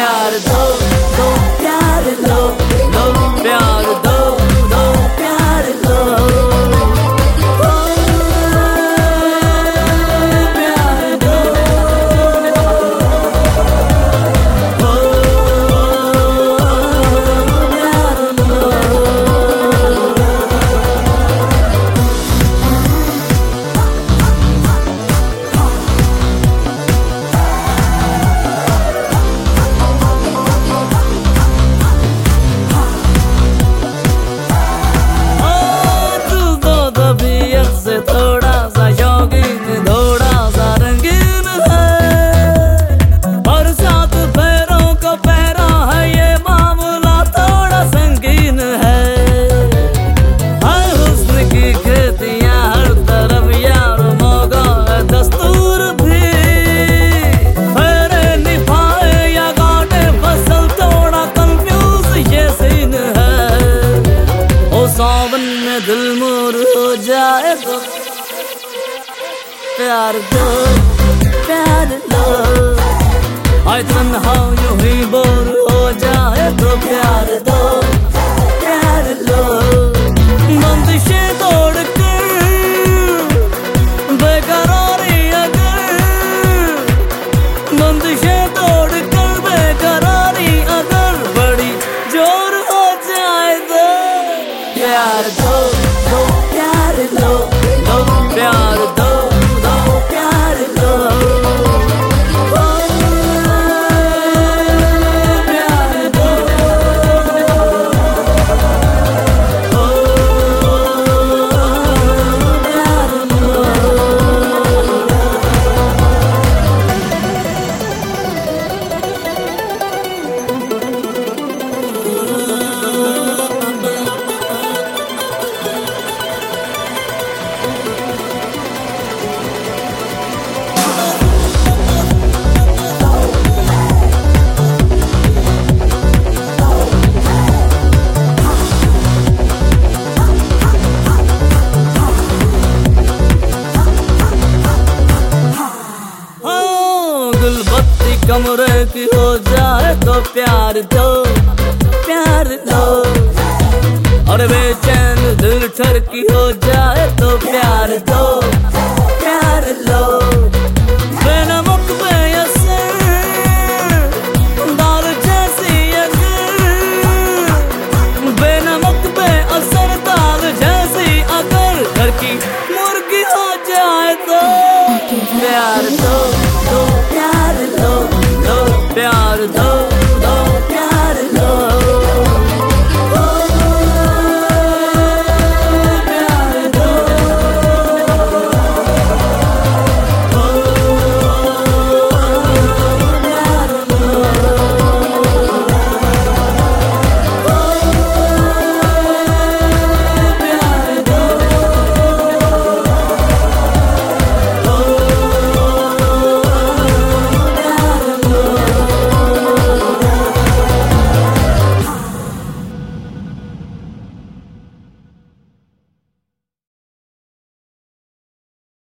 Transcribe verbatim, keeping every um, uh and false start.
प्यार दो दो प्यार लो लो प्यार दो दो प्यार लो प्यार दो प्यार लो। से थोड़ा सा शौकीन थोड़ा सा रंगीन है और सात पैरों का पैरा है ये मामला थोड़ा संगीन है। हर हुस्न की खेतियां हर तरफ यार मौका है दस्तूर भी फेरे निभाए या गाटे फसल थोड़ा कंफ्यूज ये सीन है। ओ सावन में दिल मोर हो जाए तो प्यार दो प्यार लो आए तन्हा यूं ही बोर हो जाए तो प्यार दो प्यार लो। बंदिशें तोड़ कर बेकरारी अगर बंदिशें तोड़ कर बेकरारी अगर बड़ी जोर हो जाए तो प्यार दो दो प्यार लो लो प्यार दो दो प्यार लो प्यार दो प्यार लो। गुलबत्ती कमरे की हो जाए तो प्यार दो प्यार लो और बेचैन दिल ठर की हो जाए तो प्यार दो प्यार लो। बेनमक बेअसर दाल जैसी अगर बेनमक बेअसर दाल जैसी अगर घर की मुर्गी हो जाए तो प्यार दो दो प्यार लो लो प्यार दो।